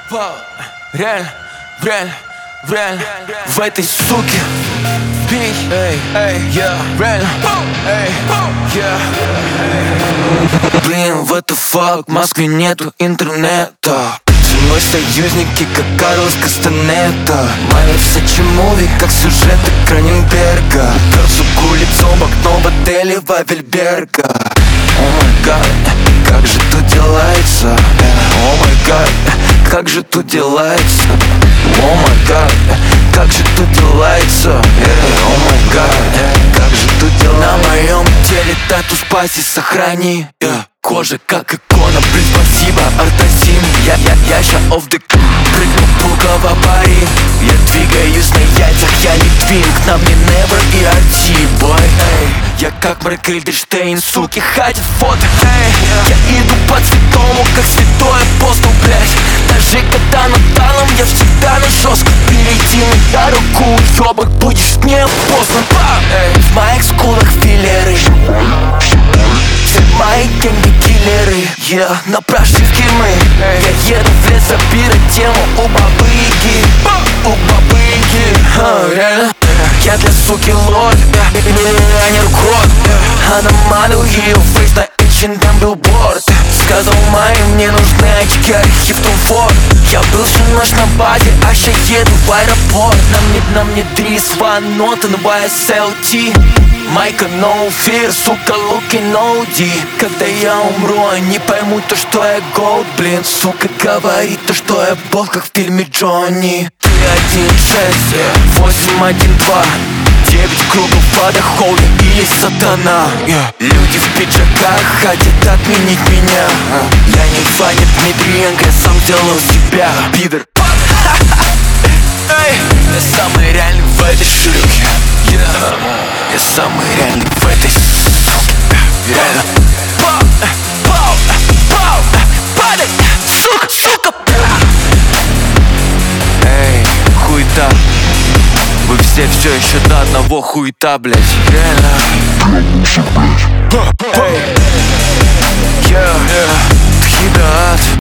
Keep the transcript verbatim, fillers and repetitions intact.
Реально, реально, реально в этой суке пей, эй, эй, я реально, эй, я. Блин, what the fuck, в Москве нету интернета. Мой союзники, как Карлос Кастанета. Мои все муви, как сюжеты Кроненберга. Суку лицом в окно в отеле Вавельберга. О май гад, как же тут делается. О май гад, как же тут делается. О май гад, как же тут делается. О май гад, как же тут делается. На моем теле тату спаси, сохрани. Кожа как икона, блин, спасибо, Артасим. Я, я, я ща off the прыгну пулка в пари. Я двигаюсь на яйцах, я не твинг. На мне Never и Арти, бой. Я как Марк Рильденштейн, суки, хатит фото. Эй, я иду по цветному, как святой апостол, блять. Даже когда над талом, я всегда на жестко. Перейди на руку, ёбок, будешь не опознан. В моих скулах филлеры. Все мои генги киллеры, yeah, на прошивке мы. Я еду в лес, забирать тему у бабы-яги. У бабы-яги, а, реально. Я для суки лорд, а не рукот. Она малю ее фейс на эйч энд эм билборд. Сказал моим, мне нужны очки, архив Трумфорд. Я был всю ночь на базе, а ща еду в аэропорт. На мне, на мне три звонота на вай эс эл ти. Майка no fear, сука, луки no ди. Когда я умру, они поймут то, что я голд, блин. Сука говорит то, что я бог, как в фильме Джонни. Три, один, шесть, восемь, один, два. Девять кругов ада, холи или сатана, yeah. Люди в пиджаках хотят отменить меня. Я не Ваня Дмитриенко, я сам делал себя, пидор. Я самый реальный в этой шлюхе, yeah. Я самый реальный в этой суке. Реально. Пау, пау, пау, падай, сука, сука. Эй, хуета. Вы все все еще до одного хуета, блять. Реально. Эй, yeah, yeah. Тхидат.